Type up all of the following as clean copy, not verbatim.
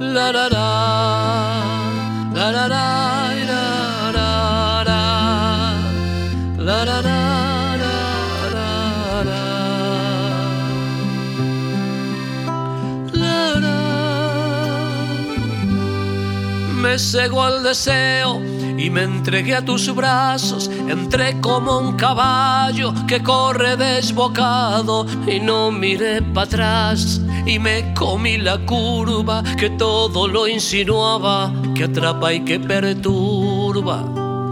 la la la, la la la, la la la, la la la, la la. Me cegó el deseo y me entregué a tus brazos. Entré como un caballo que corre desbocado y no miré para atrás. Y me comí la curva que todo lo insinuaba, que atrapa y que perturba.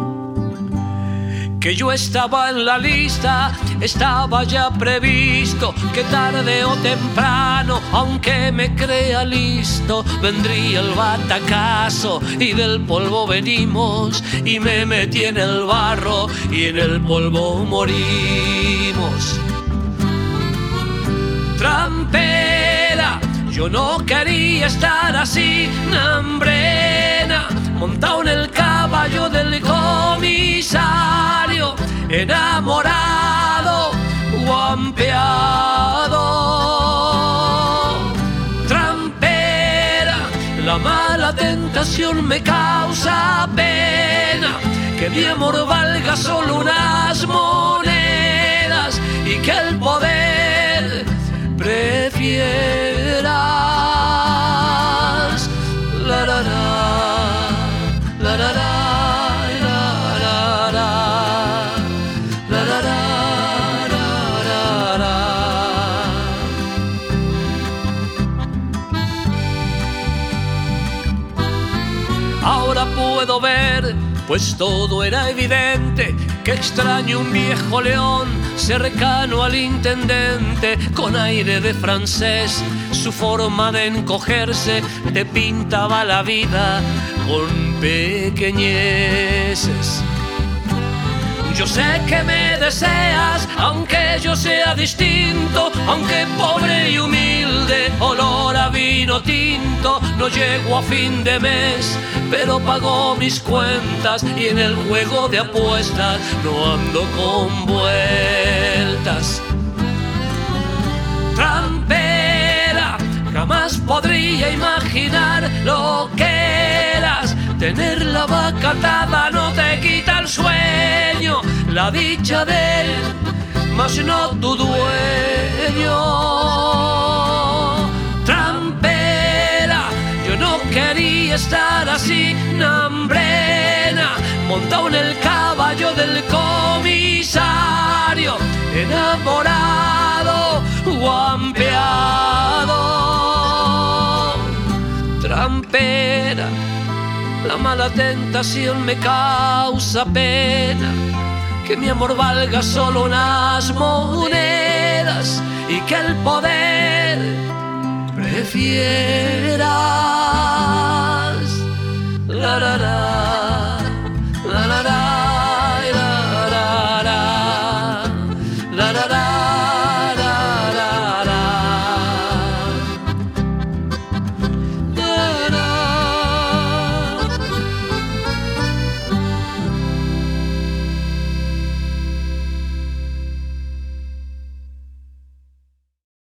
Que yo estaba en la lista, estaba ya previsto, que tarde o temprano, aunque me crea listo, vendría el batacazo y del polvo venimos, y me metí en el barro y en el polvo morimos. Trampera, yo no quería estar así, hambrena, montado en el caballo del comisario, enamorado, guampeado. Trampera, la mala tentación me causa pena, que mi amor valga solo unas monedas y que el poder prefieras. La la la, la la la, la la la, la la la, la la. Ahora puedo ver, pues todo era evidente, que extraño un viejo león cercano al intendente, con aire de francés. Su forma de encogerse te pintaba la vida con pequeñeces. Yo sé que me deseas, aunque yo sea distinto, aunque pobre y humilde, olor a vino tinto. No llego a fin de mes, pero pago mis cuentas, y en el juego de apuestas no ando con vueltas. Trampera, jamás podría imaginar lo que eras. Tener la vaca atada no te quita el sueño, la dicha de él, mas no tu dueño. Trampera, yo no quería estar así, hambrena, montado en el caballo del comisario, enamorado, guampeado. Trampera, la mala tentación me causa pena, que mi amor valga solo unas monedas y que el poder prefiera.